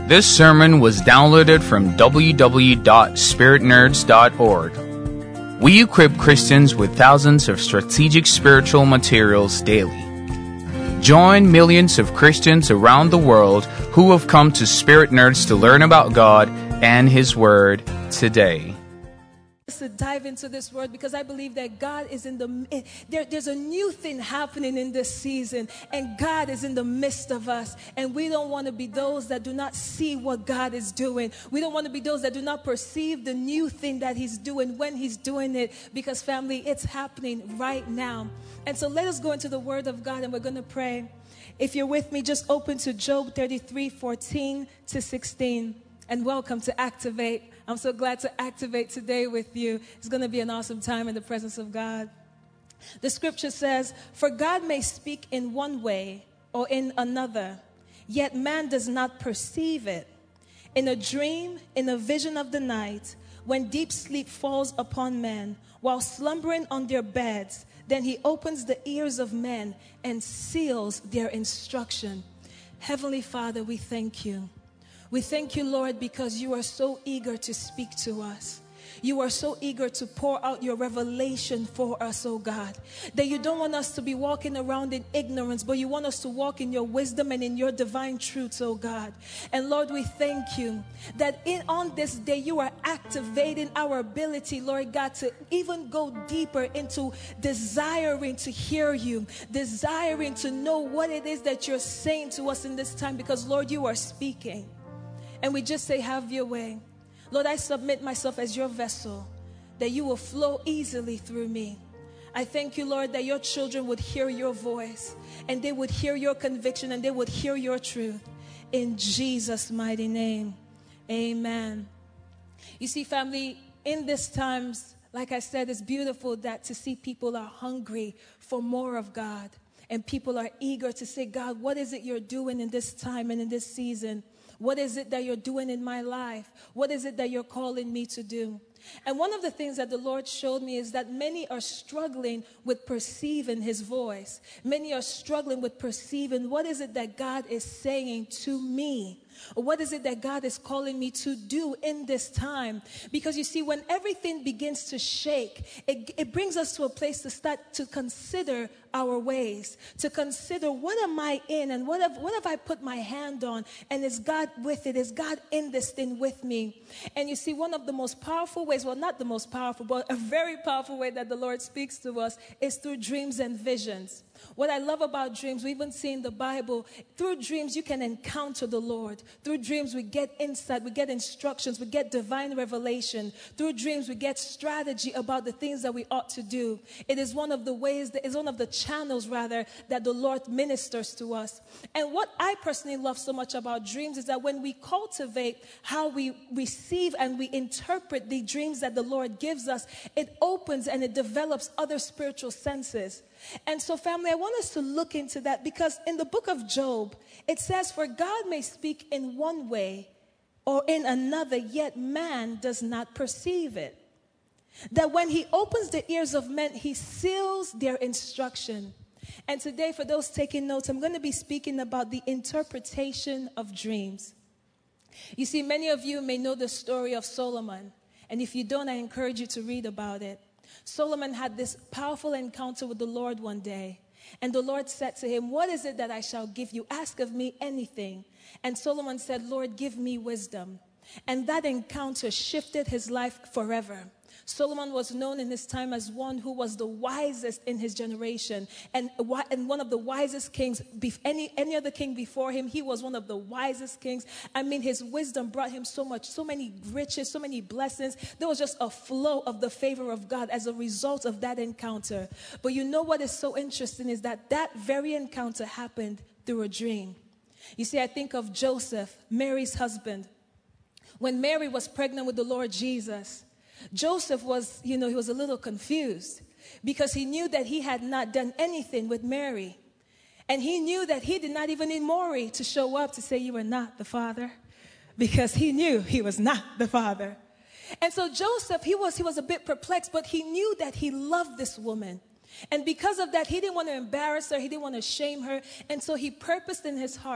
This sermon was downloaded from www.spiritnerds.org. We equip Christians with thousands of strategic spiritual materials daily. Join millions of Christians around the world who have come to Spirit Nerds to learn about God and His Word today. To dive into this word, because I believe that God is there's a new thing happening in this season, and God is in the midst of us, and we don't want to be those that do not see what God is doing. We don't want to be those that do not perceive the new thing that He's doing when He's doing it, because family, it's happening right now. And so let us go into the Word of God, and we're going to pray. If you're with me, just open to Job 33:14-16, and welcome to Activate. I'm so glad to activate today with you. It's going to be an awesome time in the presence of God. The scripture says, "For God may speak in one way or in another, yet man does not perceive it. In a dream, in a vision of the night, when deep sleep falls upon men, while slumbering on their beds, then He opens the ears of men and seals their instruction." Heavenly Father, we thank You. We thank You, Lord, because You are so eager to speak to us. You are so eager to pour out Your revelation for us, oh God. That You don't want us to be walking around in ignorance, but You want us to walk in Your wisdom and in Your divine truths, oh God. And Lord, we thank You that on this day You are activating our ability, Lord God, to even go deeper into desiring to hear You, desiring to know what it is that You're saying to us in this time, because Lord, You are speaking. And we just say, have Your way. Lord, I submit myself as Your vessel, that You will flow easily through me. I thank You, Lord, that Your children would hear Your voice, and they would hear Your conviction, and they would hear Your truth. In Jesus' mighty name, amen. You see, family, in these times, like I said, it's beautiful that to see people are hungry for more of God. And people are eager to say, God, what is it You're doing in this time and in this season? What is it that You're doing in my life? What is it that You're calling me to do? And one of the things that the Lord showed me is that many are struggling with perceiving His voice. Many are struggling with perceiving what is it that God is saying to me? Or what is it that God is calling me to do in this time? Because you see, when everything begins to shake, it brings us to a place to start to consider our ways, to consider what am I in and what have I put my hand on, and is God with it? Is God in this thing with me? And you see, one of the most powerful ways, well, not the most powerful, but a very powerful way that the Lord speaks to us is through dreams and visions. What I love about dreams, we even see in the Bible, through dreams you can encounter the Lord. Through dreams we get insight, we get instructions, we get divine revelation. Through dreams we get strategy about the things that we ought to do. It is one of the ways, one of the channels rather, that the Lord ministers to us. And what I personally love so much about dreams is that when we cultivate how we receive and we interpret the dreams that the Lord gives us, it opens and it develops other spiritual senses. And so, family, I want us to look into that, because in the book of Job, it says, "For God may speak in one way or in another, yet man does not perceive it. That when He opens the ears of men, He seals their instruction." And today, for those taking notes, I'm going to be speaking about the interpretation of dreams. You see, many of you may know the story of Solomon. And if you don't, I encourage you to read about it. Solomon had this powerful encounter with the Lord one day. And the Lord said to him, "What is it that I shall give you? Ask of me anything." And Solomon said, "Lord, give me wisdom." And that encounter shifted his life forever. Solomon was known in his time as one who was the wisest in his generation, and one of the wisest kings. Any other king before him, he was one of the wisest kings. I mean, his wisdom brought him so many riches, so many blessings. There was just a flow of the favor of God as a result of that encounter. But you know what is so interesting is that very encounter happened through a dream. You see, I think of Joseph, Mary's husband. When Mary was pregnant with the Lord Jesus, Joseph was, he was a little confused, because he knew that he had not done anything with Mary. And he knew that he did not even need Mary to show up to say, "You are not the father," because he knew he was not the father. And so Joseph, he was a bit perplexed, but he knew that he loved this woman. And because of that, he didn't want to embarrass her. He didn't want to shame her. And so he purposed in his heart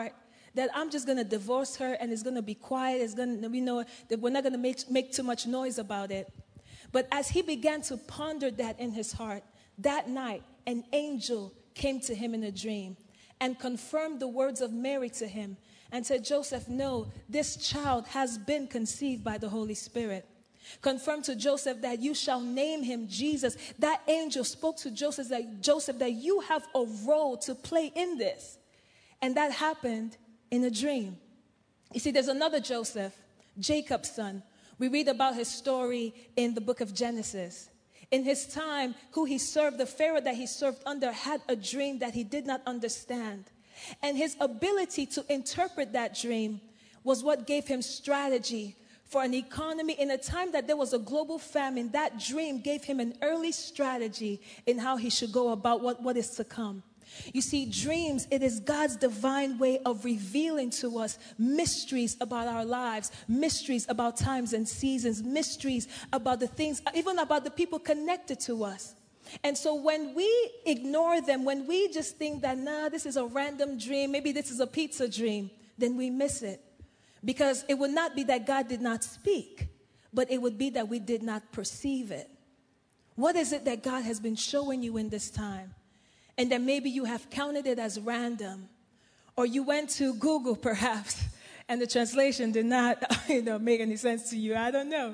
that I'm just going to divorce her and it's going to be quiet. It's going to, we know that we're not going to make too much noise about it. But as he began to ponder that in his heart, that night, an angel came to him in a dream and confirmed the words of Mary to him and said, Joseph, no, this child has been conceived by the Holy Spirit. Confirmed to Joseph that you shall name him Jesus. That angel spoke to Joseph that you have a role to play in this. And that happened in a dream. You see, there's another Joseph, Jacob's son. We read about his story in the book of Genesis. In his time, who he served, the Pharaoh that he served under, had a dream that he did not understand. And his ability to interpret that dream was what gave him strategy for an economy. In a time that there was a global famine, that dream gave him an early strategy in how he should go about what is to come. You see, dreams, it is God's divine way of revealing to us mysteries about our lives, mysteries about times and seasons, mysteries about the things, even about the people connected to us. And so when we ignore them, when we just think that, this is a random dream, maybe this is a pizza dream, then we miss it. Because it would not be that God did not speak, but it would be that we did not perceive it. What is it that God has been showing you in this time? And that maybe you have counted it as random. Or you went to Google perhaps, and the translation did not make any sense to you. I don't know.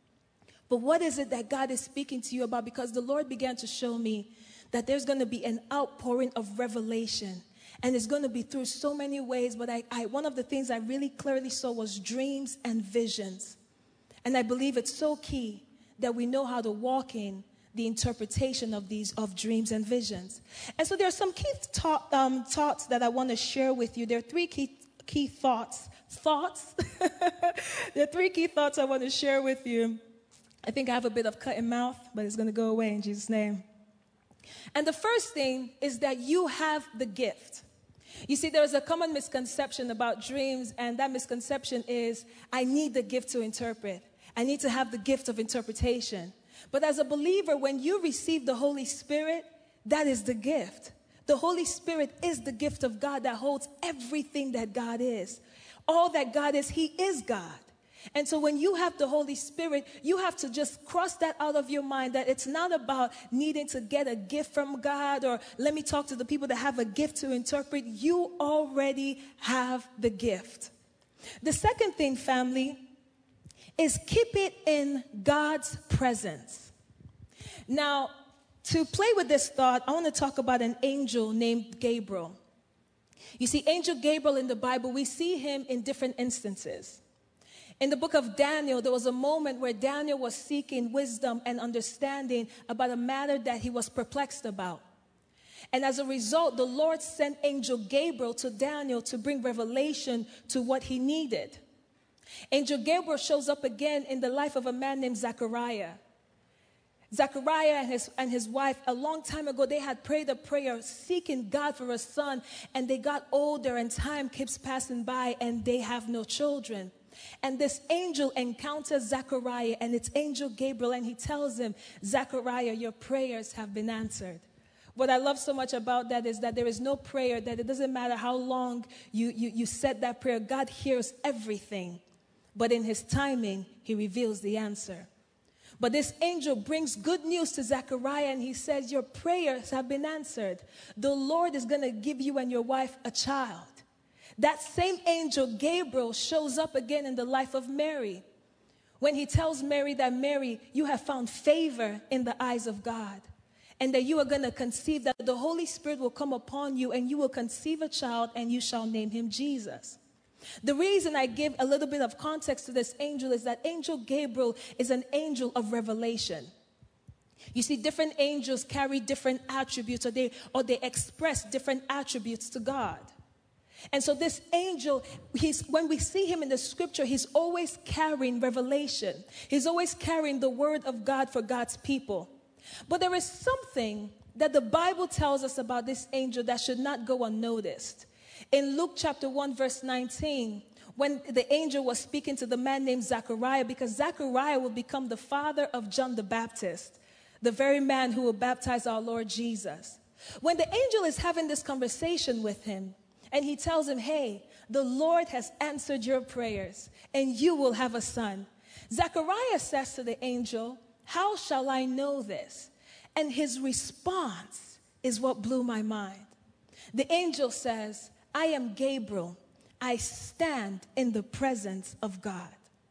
But what is it that God is speaking to you about? Because the Lord began to show me that there's going to be an outpouring of revelation. And it's going to be through so many ways. But one of the things I really clearly saw was dreams and visions. And I believe it's so key that we know how to walk in the interpretation of dreams and visions. And so there are some key thoughts that I want to share with you. There are three key thoughts. There are three key thoughts I want to share with you. I think I have a bit of cut in mouth, but it's going to go away in Jesus' name. And the first thing is that you have the gift. You see, there's a common misconception about dreams, and that misconception is, I need the gift to interpret. I need to have the gift of interpretation. But as a believer, when you receive the Holy Spirit, that is the gift. The Holy Spirit is the gift of God that holds everything that God is. All that God is, He is God. And so when you have the Holy Spirit, you have to just cross that out of your mind, that it's not about needing to get a gift from God, or let me talk to the people that have a gift to interpret. You already have the gift. The second thing, family, is keep it in God's presence. Now, to play with this thought, I want to talk about an angel named Gabriel. You see, Angel Gabriel in the Bible, we see him in different instances. In the book of Daniel, there was a moment where Daniel was seeking wisdom and understanding about a matter that he was perplexed about. And as a result, the Lord sent Angel Gabriel to Daniel to bring revelation to what he needed. Angel Gabriel shows up again in the life of a man named Zechariah. Zechariah and his wife, a long time ago, they had prayed a prayer seeking God for a son, and they got older and time keeps passing by and they have no children. And this angel encounters Zechariah, and it's Angel Gabriel, and he tells him, Zechariah, your prayers have been answered. What I love so much about that is that there is no prayer, that it doesn't matter how long you said that prayer, God hears everything. But in his timing, he reveals the answer. But this angel brings good news to Zechariah, and he says, your prayers have been answered. The Lord is going to give you and your wife a child. That same angel, Gabriel, shows up again in the life of Mary, when he tells Mary that, Mary, you have found favor in the eyes of God, and that you are going to conceive, that the Holy Spirit will come upon you, and you will conceive a child, and you shall name him Jesus. The reason I give a little bit of context to this angel is that Angel Gabriel is an angel of revelation. You see, different angels carry different attributes, or they express different attributes to God. And so this angel, when we see him in the scripture, he's always carrying revelation. He's always carrying the word of God for God's people. But there is something that the Bible tells us about this angel that should not go unnoticed. In Luke chapter 1, verse 19, when the angel was speaking to the man named Zechariah, because Zechariah will become the father of John the Baptist, the very man who will baptize our Lord Jesus. When the angel is having this conversation with him, and he tells him, hey, the Lord has answered your prayers, and you will have a son." Zechariah says to the angel, "How shall I know this?" And his response is what blew my mind. The angel says, "I am Gabriel. I stand in the presence of God."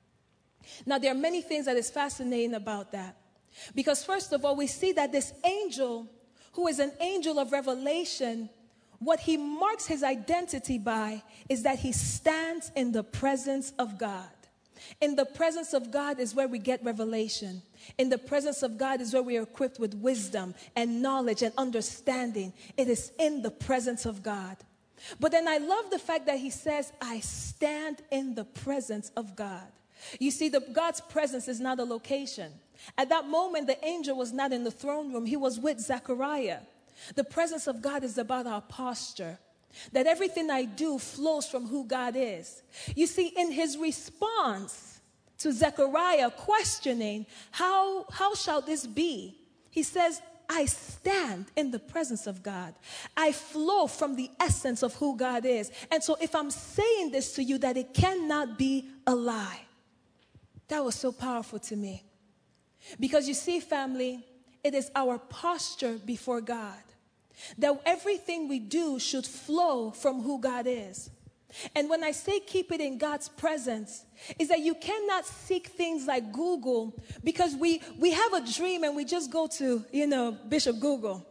Now, there are many things that is fascinating about that. Because first of all, we see that this angel, who is an angel of revelation, what he marks his identity by is that he stands in the presence of God. In the presence of God is where we get revelation. In the presence of God is where we are equipped with wisdom and knowledge and understanding. It is in the presence of God. But then I love the fact that he says, "I stand in the presence of God." You see, God's presence is not a location. At that moment, the angel was not in the throne room. He was with Zechariah. The presence of God is about our posture. That everything I do flows from who God is. You see, in his response to Zechariah questioning, how shall this be? He says, "I stand in the presence of God. I flow from the essence of who God is. And so if I'm saying this to you, that it cannot be a lie." That was so powerful to me. Because you see, family, it is our posture before God. That everything we do should flow from who God is. And when I say keep it in God's presence, is that you cannot seek things like Google, because we have a dream and we just go to, Bishop Google.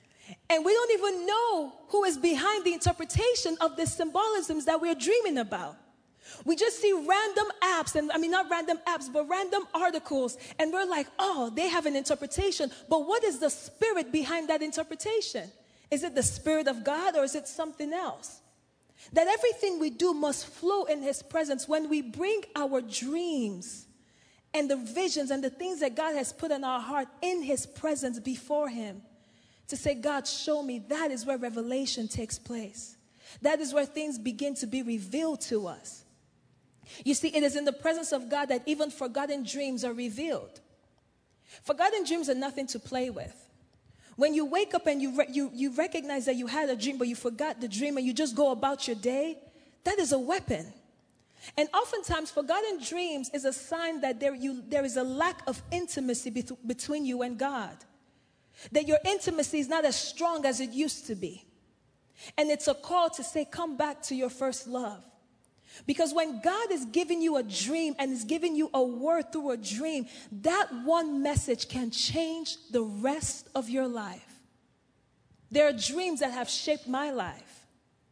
And we don't even know who is behind the interpretation of the symbolisms that we're dreaming about. We just see random apps, not random apps, but random articles, and we're like, oh, they have an interpretation. But what is the spirit behind that interpretation? Is it the Spirit of God, or is it something else? That everything we do must flow in his presence. When we bring our dreams and the visions and the things that God has put in our heart in his presence before him, to say, "God, show me," that is where revelation takes place. That is where things begin to be revealed to us. You see, it is in the presence of God that even forgotten dreams are revealed. Forgotten dreams are nothing to play with. When you wake up and you recognize that you had a dream, but you forgot the dream and you just go about your day, that is a weapon. And oftentimes, forgotten dreams is a sign that there is a lack of intimacy between you and God. That your intimacy is not as strong as it used to be. And it's a call to say, come back to your first love. Because when God is giving you a dream and is giving you a word through a dream, that one message can change the rest of your life. There are dreams that have shaped my life.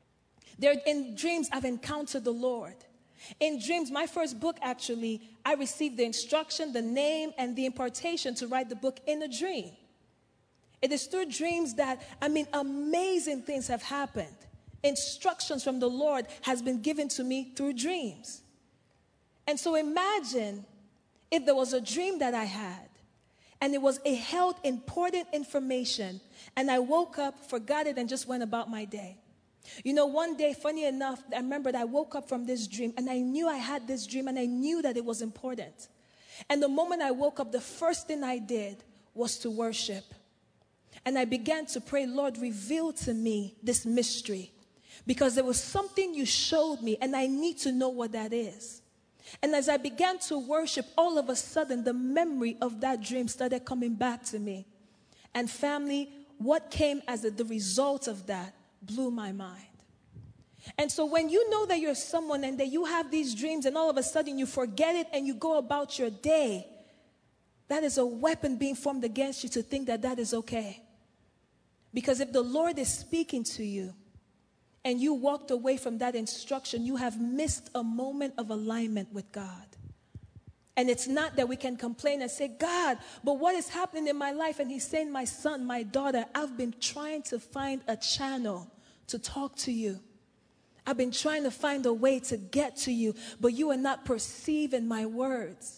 In dreams, I've encountered the Lord. In dreams, my first book, actually, I received the instruction, the name, and the impartation to write the book in a dream. It is through dreams that, amazing things have happened. Instructions from the Lord has been given to me through dreams. And so imagine if there was a dream that I had, and it held important information, and I woke up, forgot it, and just went about my day. One day, funny enough, I remembered I woke up from this dream, and I knew I had this dream, and I knew that it was important. And the moment I woke up, the first thing I did was to worship. And I began to pray, "Lord, reveal to me this mystery. Because there was something you showed me, and I need to know what that is." And as I began to worship, all of a sudden, the memory of that dream started coming back to me. And family, what came as the result of that blew my mind. And so when you know that you're someone and that you have these dreams, and all of a sudden you forget it and you go about your day, that is a weapon being formed against you to think that that is okay. Because if the Lord is speaking to you, and you walked away from that instruction, you have missed a moment of alignment with God. And it's not that we can complain and say, "God, but what is happening in my life?" And he's saying, "My son, my daughter, I've been trying to find a channel to talk to you. I've been trying to find a way to get to you, but you are not perceiving my words."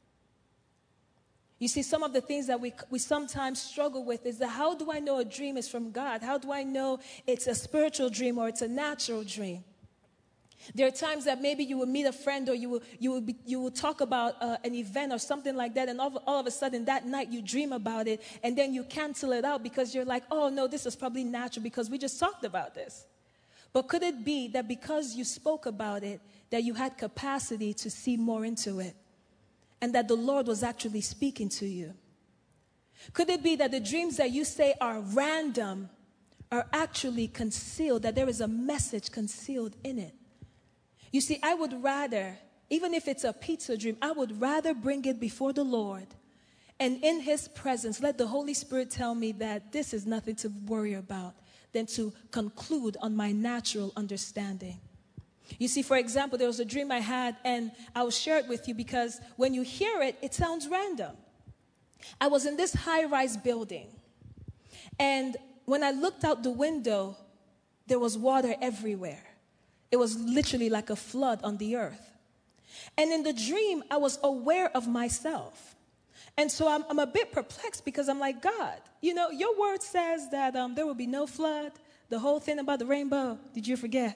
You see, some of the things that we sometimes struggle with is that, how do I know a dream is from God? How do I know it's a spiritual dream or it's a natural dream? There are times that maybe you will meet a friend, or you will talk about an event or something like that, and all of a sudden that night you dream about it, and then you cancel it out because you're like, "Oh no, this is probably natural because we just talked about this." But could it be that because you spoke about it, that you had capacity to see more into it, and that the Lord was actually speaking to you? Could it be that the dreams that you say are random are actually concealed, that there is a message concealed in it? You see, I would rather, even if it's a pizza dream, I would rather bring it before the Lord, and in His presence, let the Holy Spirit tell me that this is nothing to worry about, than to conclude on my natural understanding. You see, for example, there was a dream I had, and I will share it with you because when you hear it, it sounds random. I was in this high-rise building, and when I looked out the window, there was water everywhere. It was literally like a flood on the earth. And in the dream, I was aware of myself. And so I'm a bit perplexed because I'm like, God, you know, your word says that there will be no flood. The whole thing about the rainbow, did you forget?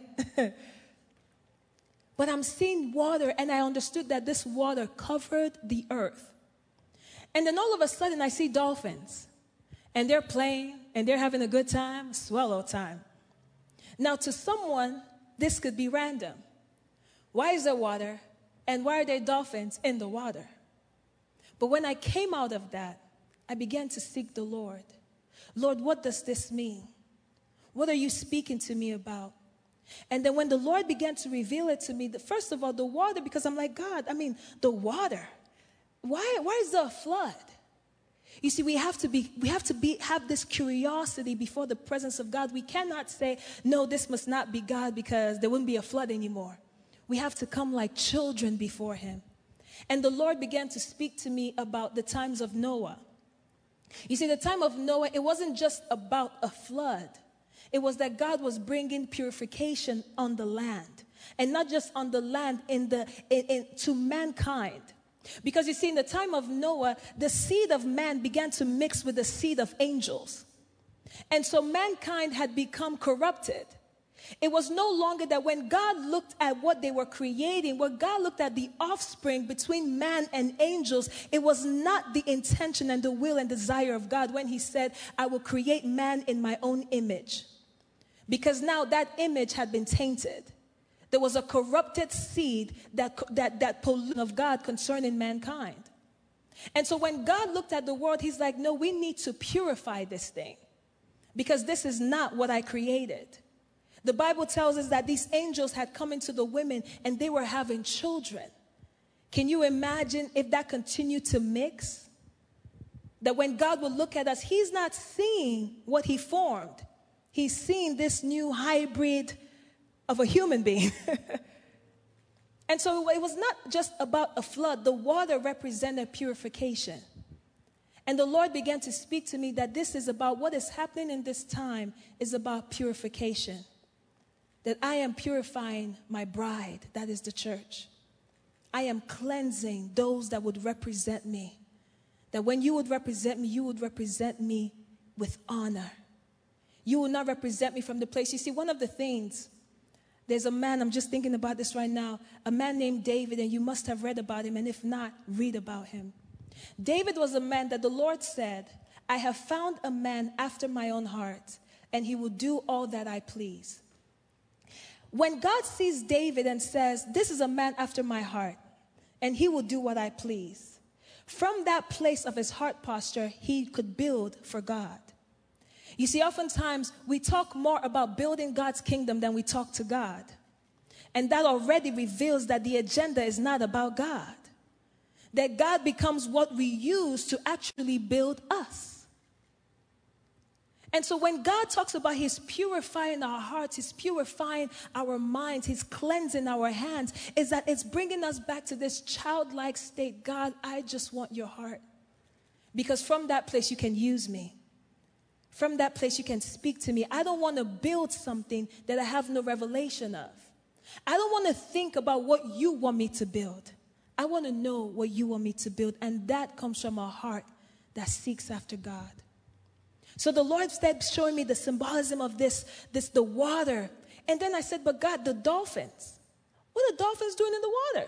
But I'm seeing water, and I understood that this water covered the earth. And then all of a sudden, I see dolphins. And they're playing, and they're having a good time, swallow time. Now, to someone, this could be random. Why is there water? And why are there dolphins in the water? But when I came out of that, I began to seek the Lord. Lord, what does this mean? What are you speaking to me about? And then when the Lord began to reveal it to me, first of all, the water, because I'm like, God, I mean, the water. Why is there a flood? You see, we have to have this curiosity before the presence of God. We cannot say, no, this must not be God because there wouldn't be a flood anymore. We have to come like children before Him. And the Lord began to speak to me about the times of Noah. You see, the time of Noah, it wasn't just about a flood. It was that God was bringing purification on the land. And not just on the land, to mankind. Because you see, in the time of Noah, the seed of man began to mix with the seed of angels. And so mankind had become corrupted. It was no longer that when God looked at what they were creating, when God looked at the offspring between man and angels, it was not the intention and the will and desire of God when He said, I will create man in my own image. Because now that image had been tainted. There was a corrupted seed that pollution of God concerning mankind. And so when God looked at the world, He's like, no, we need to purify this thing. Because this is not what I created. The Bible tells us that these angels had come into the women and they were having children. Can you imagine if that continued to mix? That when God will look at us, He's not seeing what He formed. He's seeing this new hybrid of a human being. And so it was not just about a flood. The water represented purification. And the Lord began to speak to me that this is about what is happening in this time is about purification. That I am purifying my bride, that is the church. I am cleansing those that would represent me. That when you would represent me with honor. You will not represent me from the place. You see, one of the things, there's a man, I'm just thinking about this right now, a man named David, and you must have read about him, and if not, read about him. David was a man that the Lord said, I have found a man after my own heart, and he will do all that I please. When God sees David and says, this is a man after my heart, and he will do what I please, from that place of his heart posture, he could build for God. You see, oftentimes we talk more about building God's kingdom than we talk to God. And that already reveals that the agenda is not about God. That God becomes what we use to actually build us. And so when God talks about He's purifying our hearts, He's purifying our minds, He's cleansing our hands, is that it's bringing us back to this childlike state. God, I just want your heart. Because from that place you can use me. From that place you can speak to me. I don't want to build something that I have no revelation of. I don't want to think about what you want me to build. I want to know what you want me to build. And that comes from a heart that seeks after God. So the Lord started showing me the symbolism of this, the water. And then I said, but God, the dolphins. What are dolphins doing in the water?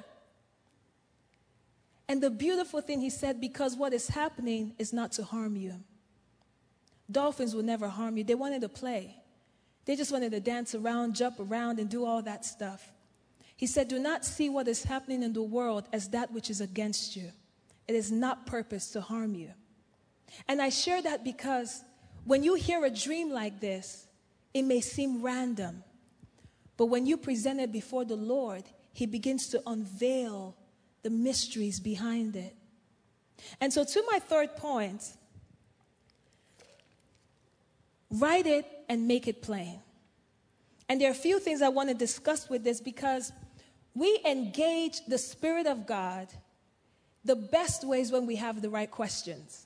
And the beautiful thing He said, because what is happening is not to harm you. Dolphins will never harm you. They wanted to play. They just wanted to dance around, jump around, and do all that stuff. He said, do not see what is happening in the world as that which is against you. It is not purposed to harm you. And I share that because when you hear a dream like this, it may seem random. But when you present it before the Lord, He begins to unveil the mysteries behind it. And so to my third point, write it and make it plain. And there are a few things I want to discuss with this because we engage the Spirit of God the best ways when we have the right questions.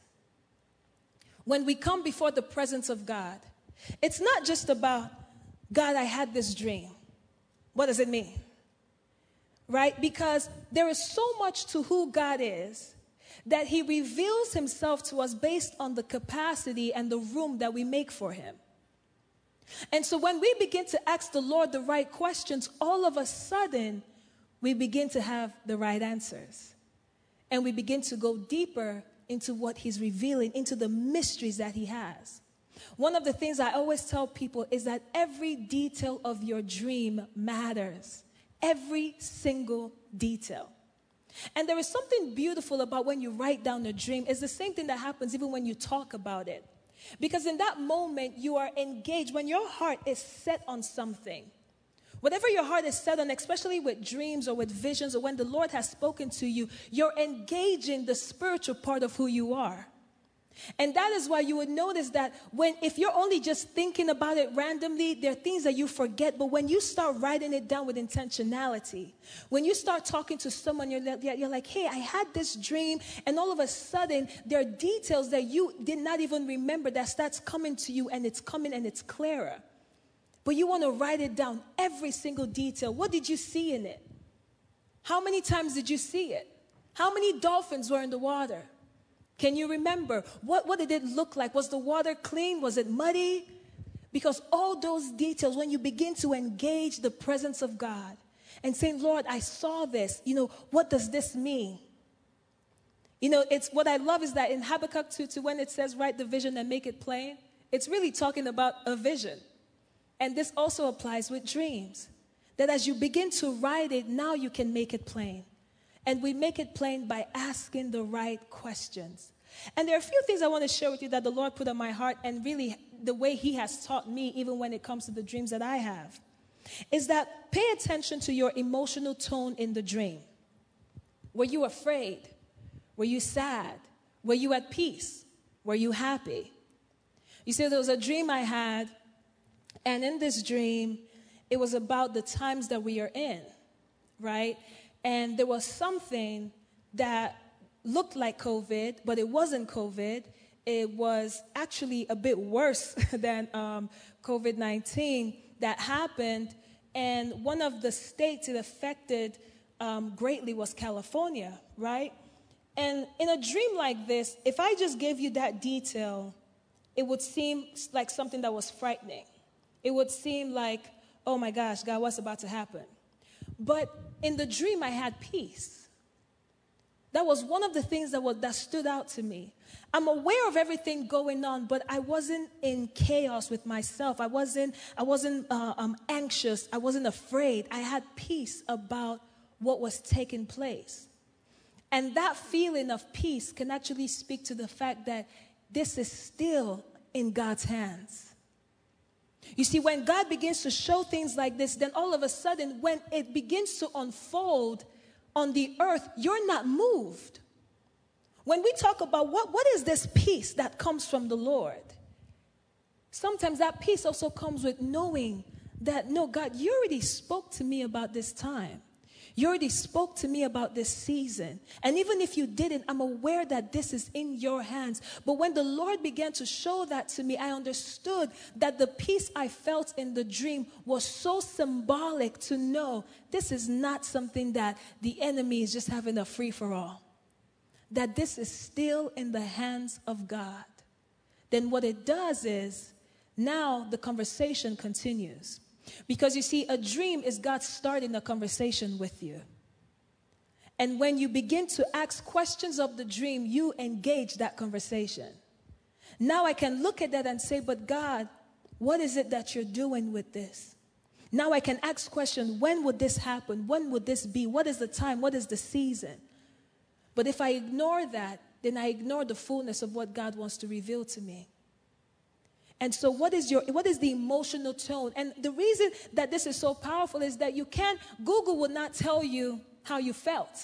When we come before the presence of God, it's not just about, God, I had this dream. What does it mean? Right? Because there is so much to who God is that He reveals Himself to us based on the capacity and the room that we make for Him. And so when we begin to ask the Lord the right questions, all of a sudden, we begin to have the right answers. And we begin to go deeper into what He's revealing, into the mysteries that He has. One of the things I always tell people is that every detail of your dream matters. Every single detail. And there is something beautiful about when you write down a dream. It's the same thing that happens even when you talk about it. Because in that moment, you are engaged. When your heart is set on something, whatever your heart is set on, especially with dreams or with visions or when the Lord has spoken to you, you're engaging the spiritual part of who you are. And that is why you would notice that if you're only just thinking about it randomly, there are things that you forget. But when you start writing it down with intentionality, when you start talking to someone, you're like, hey, I had this dream. And all of a sudden, there are details that you did not even remember that starts coming to you, and it's coming and it's clearer. But you want to write it down, every single detail. What did you see in it? How many times did you see it? How many dolphins were in the water? Can you remember? What did it look like? Was the water clean? Was it muddy? Because all those details, when you begin to engage the presence of God and saying, Lord, I saw this. What does this mean? It's what I love is that in Habakkuk 2, when it says, write the vision and make it plain, it's really talking about a vision. And this also applies with dreams. That as you begin to write it, now you can make it plain. And we make it plain by asking the right questions. And there are a few things I want to share with you that the Lord put on my heart, and really the way He has taught me, even when it comes to the dreams that I have, is that pay attention to your emotional tone in the dream. Were you afraid? Were you sad? Were you at peace? Were you happy? You see, there was a dream I had, and in this dream, it was about the times that we are in, right? And there was something that looked like COVID, but it wasn't COVID. It was actually a bit worse than COVID-19 that happened. And one of the states it affected greatly was California, right? And in a dream like this, if I just gave you that detail, it would seem like something that was frightening. It would seem like, oh my gosh, God, what's about to happen? But in the dream, I had peace. That was one of the things that stood out to me. I'm aware of everything going on, but I wasn't in chaos with myself. I wasn't anxious. I wasn't afraid. I had peace about what was taking place. And that feeling of peace can actually speak to the fact that this is still in God's hands. You see, when God begins to show things like this, then all of a sudden, when it begins to unfold on the earth, you're not moved. When we talk about what is this peace that comes from the Lord, sometimes that peace also comes with knowing that, no, God, you already spoke to me about this time. You already spoke to me about this season. And even if you didn't, I'm aware that this is in your hands. But when the Lord began to show that to me, I understood that the peace I felt in the dream was so symbolic to know this is not something that the enemy is just having a free-for-all. That this is still in the hands of God. Then what it does is, now the conversation continues. Because you see, a dream is God starting a conversation with you. And when you begin to ask questions of the dream, you engage that conversation. Now I can look at that and say, but God, What is it that you're doing with this? Now I can ask questions. When would this happen? When would this be? What is the time? What is the season? But if I ignore that, then I ignore the fullness of what God wants to reveal to me. And so what is the emotional tone? And the reason that this is so powerful is that Google will not tell you how you felt.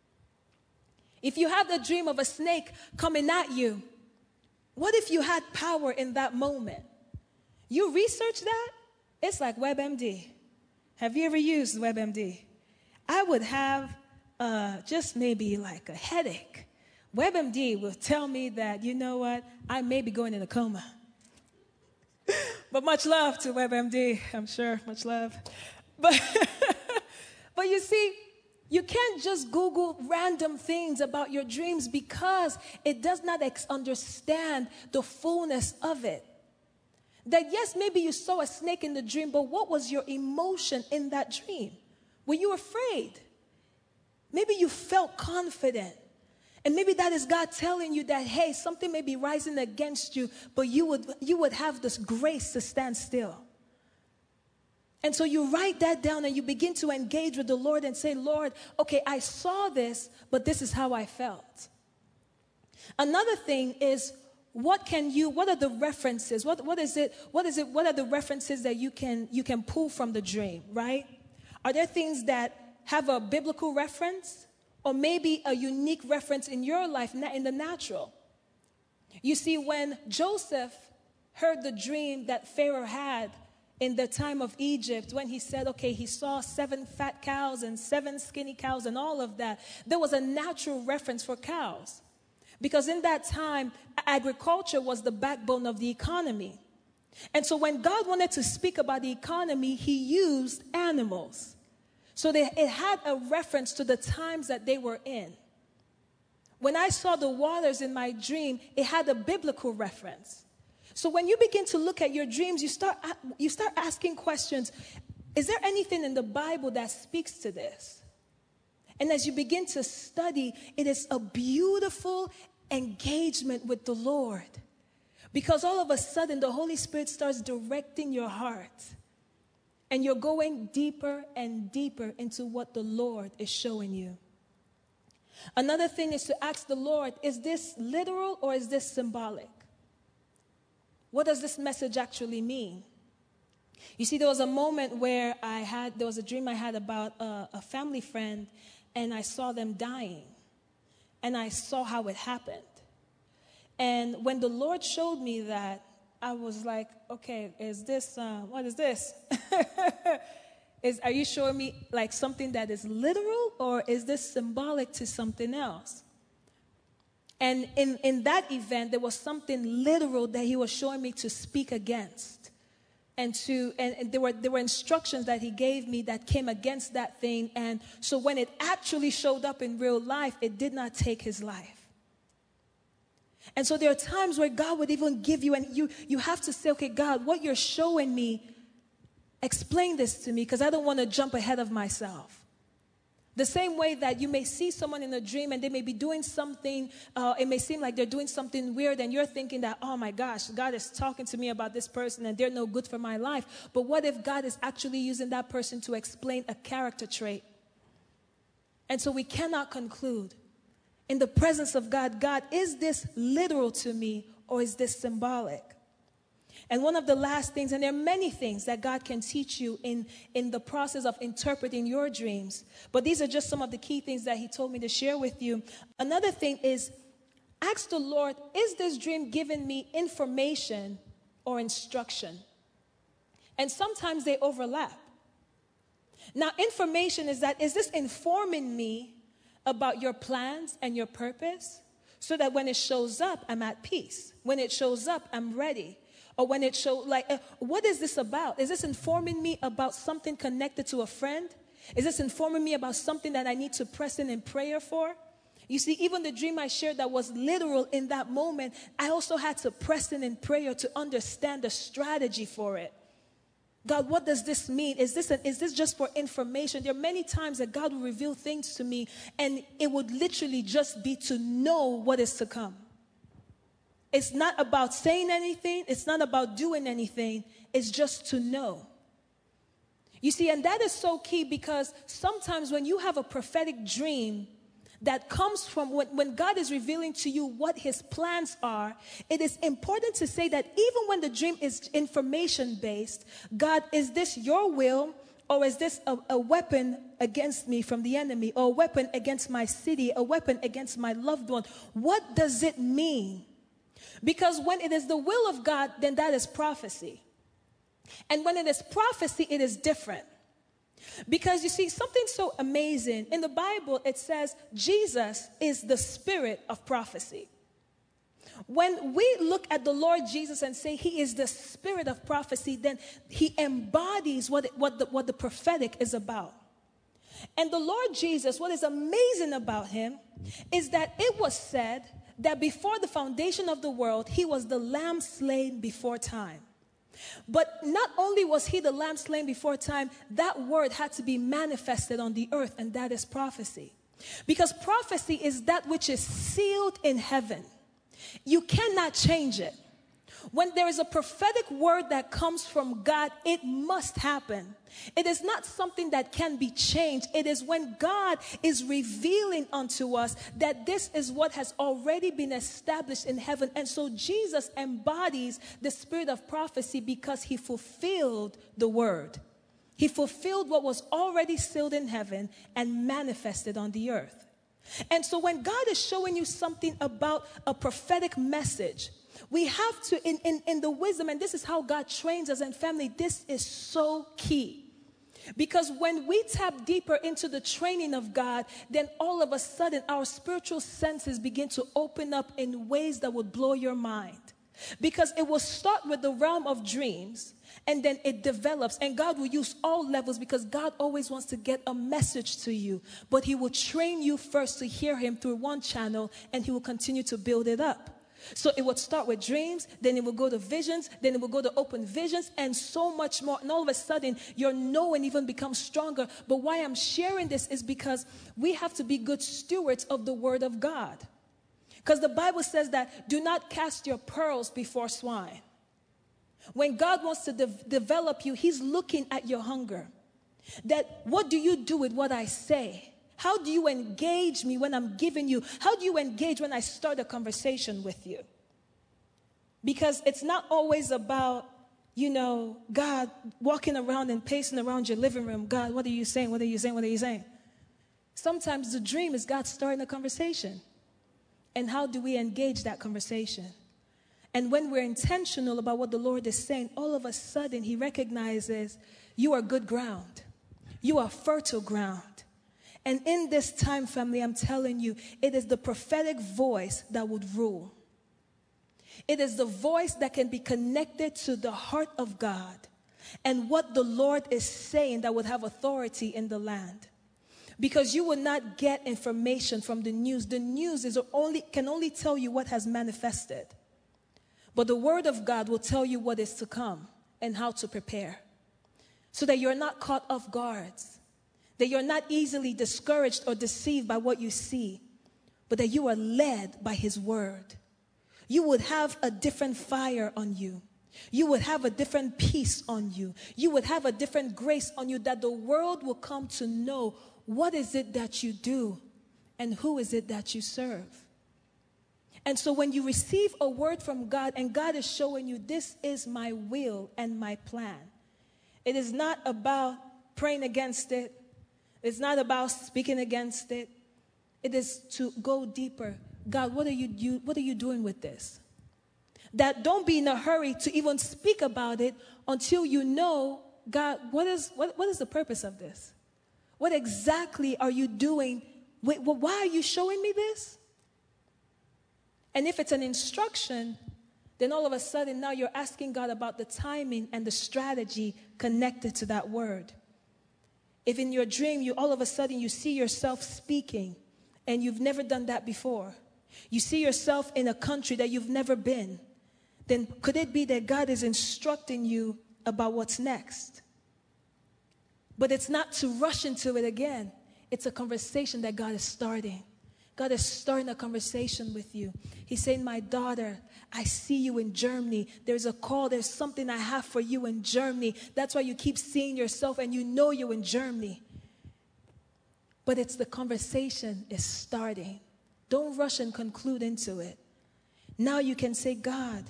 If you have the dream of a snake coming at you, what if you had power in that moment? You research that, it's like WebMD. Have you ever used WebMD? I would have just maybe like a headache. WebMD will tell me that, you know what, I may be going in a coma. But much love to WebMD, I'm sure, much love. But you see, you can't just Google random things about your dreams because it does not understand the fullness of it. That yes, maybe you saw a snake in the dream, but what was your emotion in that dream? Were you afraid? Maybe you felt confident. And maybe that is God telling you that, hey, something may be rising against you, but you would have this grace to stand still. And so you write that down and you begin to engage with the Lord and say, Lord, okay, I saw this, but this is how I felt. Another thing is, what are the references? What are the references that you can pull from the dream, right? Are there things that have a biblical reference? Or maybe a unique reference in your life, in the natural. You see, when Joseph heard the dream that Pharaoh had in the time of Egypt, when he said, okay, he saw 7 fat cows and 7 skinny cows and all of that, there was a natural reference for cows. Because in that time, agriculture was the backbone of the economy. And so when God wanted to speak about the economy, he used animals. So it had a reference to the times that they were in. When I saw the waters in my dream, it had a biblical reference. So when you begin to look at your dreams, you start asking questions. Is there anything in the Bible that speaks to this? And as you begin to study, it is a beautiful engagement with the Lord. Because all of a sudden, the Holy Spirit starts directing your heart. And you're going deeper and deeper into what the Lord is showing you. Another thing is to ask the Lord, is this literal or is this symbolic? What does this message actually mean? You see, there was a moment where there was a dream I had about a family friend, and I saw them dying. And I saw how it happened. And when the Lord showed me that, I was like, okay, what is this? Are you showing me like something that is literal, or is this symbolic to something else? And in that event, there was something literal that he was showing me to speak against. And there were instructions that he gave me that came against that thing. And so when it actually showed up in real life, it did not take his life. And so there are times where God would even give you, and you have to say, okay, God, what you're showing me, explain this to me, because I don't want to jump ahead of myself. The same way that you may see someone in a dream and they may be doing something, it may seem like they're doing something weird, and you're thinking that, oh my gosh, God is talking to me about this person and they're no good for my life. But what if God is actually using that person to explain a character trait? And so we cannot conclude. In the presence of God, God, is this literal to me or is this symbolic? And one of the last things, and there are many things that God can teach you in the process of interpreting your dreams, but these are just some of the key things that he told me to share with you. Another thing is, ask the Lord, is this dream giving me information or instruction? And sometimes they overlap. Now, information is this informing me about your plans and your purpose, so that when it shows up, I'm at peace. When it shows up, I'm ready. Or when it shows, what is this about? Is this informing me about something connected to a friend? Is this informing me about something that I need to press in prayer for? You see, even the dream I shared that was literal in that moment, I also had to press in prayer to understand the strategy for it. God, what does this mean? Is this just for information? There are many times that God will reveal things to me, and it would literally just be to know what is to come. It's not about saying anything. It's not about doing anything. is just to know. You see, and that is so key, because sometimes when you have a prophetic dream that comes from when God is revealing to you what his plans are, it is important to say that even when the dream is information based, God, is this your will, or is this a weapon against me from the enemy, or a weapon against my city, a weapon against my loved one? What does it mean? Because when it is the will of God, then that is prophecy. And when it is prophecy, it is different. Because you see, something so amazing. In the Bible, it says Jesus is the spirit of prophecy. When we look at the Lord Jesus and say he is the spirit of prophecy, then he embodies what the prophetic is about. And the Lord Jesus, what is amazing about him is that it was said that before the foundation of the world, he was the lamb slain before time. But not only was he the lamb slain before time, that word had to be manifested on the earth, and that is prophecy. Because prophecy is that which is sealed in heaven. You cannot change it. When there is a prophetic word that comes from God, it must happen. It is not something that can be changed. It is when God is revealing unto us that this is what has already been established in heaven. And so Jesus embodies the spirit of prophecy because he fulfilled the word. He fulfilled what was already sealed in heaven and manifested on the earth. And so when God is showing you something about a prophetic message, we have to, in the wisdom, and this is how God trains us, and family, this is so key. Because when we tap deeper into the training of God, then all of a sudden our spiritual senses begin to open up in ways that would blow your mind. Because it will start with the realm of dreams, and then it develops, and God will use all levels, because God always wants to get a message to you. But he will train you first to hear him through one channel, and he will continue to build it up. So it would start with dreams, then it will go to visions, then it will go to open visions, and so much more. And all of a sudden, your knowing even becomes stronger. But why I'm sharing this is because we have to be good stewards of the word of God. Because the Bible says that do not cast your pearls before swine. When God wants to develop you, he's looking at your hunger. That what do you do with what I say? How do you engage me when I'm giving you? How do you engage when I start a conversation with you? Because it's not always about, God walking around and pacing around your living room. God, what are you saying? What are you saying? What are you saying? Sometimes the dream is God starting a conversation. And how do we engage that conversation? And when we're intentional about what the Lord is saying, all of a sudden he recognizes you are good ground. You are fertile ground. And in this time, family, I'm telling you, it is the prophetic voice that would rule. It is the voice that can be connected to the heart of God and what the Lord is saying that would have authority in the land. Because you will not get information from the news. The news can only tell you what has manifested. But the word of God will tell you what is to come and how to prepare. So that you're not caught off guard. That you're not easily discouraged or deceived by what you see, but that you are led by his word. You would have a different fire on you. You would have a different peace on you. You would have a different grace on you, that the world will come to know what is it that you do and who is it that you serve. And so when you receive a word from God and God is showing you this is my will and my plan, it is not about praying against it. It's not about speaking against it. It is to go deeper. God, what are you doing with this? That don't be in a hurry to even speak about it until you know, God, what is the purpose of this? What exactly are you doing? Why are you showing me this? And if it's an instruction, then all of a sudden now you're asking God about the timing and the strategy connected to that word. If in your dream, all of a sudden you see yourself speaking and you've never done that before, you see yourself in a country that you've never been, then could it be that God is instructing you about what's next? But it's not to rush into it again. It's a conversation that God is starting. God is starting a conversation with you. He's saying, my daughter, I see you in Germany. There's a call. There's something I have for you in Germany. That's why you keep seeing yourself and you know you're in Germany. But it's the conversation is starting. Don't rush and conclude into it. Now you can say, God,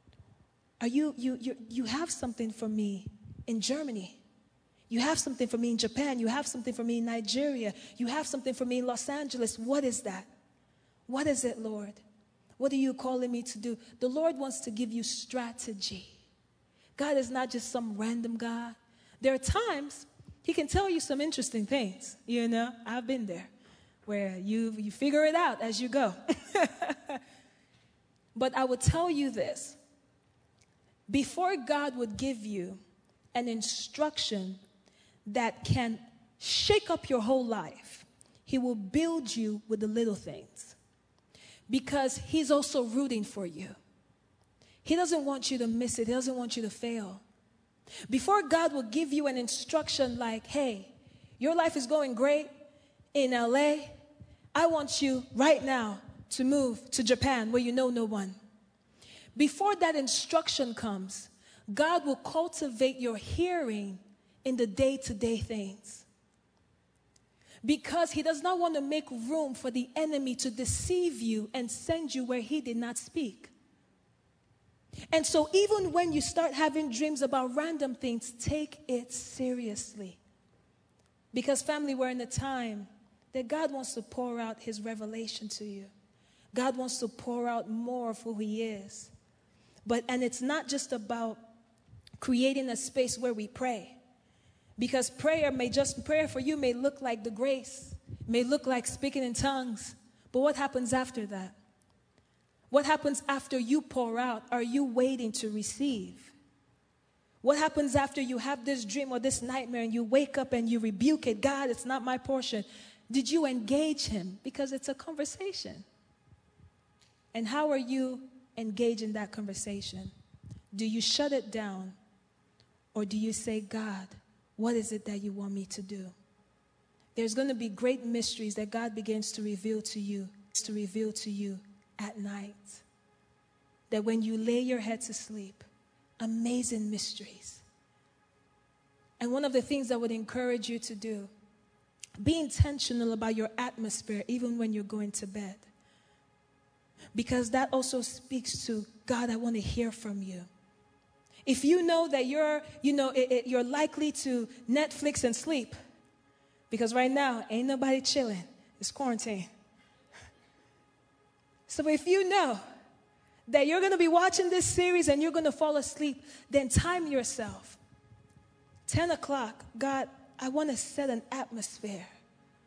you have something for me in Germany. You have something for me in Japan. You have something for me in Nigeria. You have something for me in Los Angeles. What is that? What is it, Lord? What are you calling me to do? The Lord wants to give you strategy. God is not just some random God. There are times He can tell you some interesting things. You know, I've been there where you figure it out as you go. But I would tell you this. Before God would give you an instruction that can shake up your whole life, He will build you with the little things. Because He's also rooting for you. He doesn't want you to miss it. He doesn't want you to fail. Before God will give you an instruction like, hey, your life is going great in LA. I want you right now to move to Japan where you know no one. Before that instruction comes, God will cultivate your hearing in the day-to-day things. Because He does not want to make room for the enemy to deceive you and send you where He did not speak. And so even when you start having dreams about random things, take it seriously. Because family, we're in a time that God wants to pour out His revelation to you. God wants to pour out more of who He is. And it's not just about creating a space where we pray. Because prayer for you may look like the grace, may look like speaking in tongues. But what happens after that? What happens after you pour out? Are you waiting to receive? What happens after you have this dream or this nightmare and you wake up and you rebuke it? God, it's not my portion. Did you engage Him? Because it's a conversation. And how are you engaged in that conversation? Do you shut it down? Or do you say, God, what is it that you want me to do? There's going to be great mysteries that God begins to reveal to you at night. That when you lay your head to sleep, amazing mysteries. And one of the things I would encourage you to do, be intentional about your atmosphere even when you're going to bed. Because that also speaks to, God, I want to hear from you. If you know that you're likely to Netflix and sleep, because right now, ain't nobody chilling. It's quarantine. So if you know that you're going to be watching this series and you're going to fall asleep, then time yourself. 10 o'clock, God, I want to set an atmosphere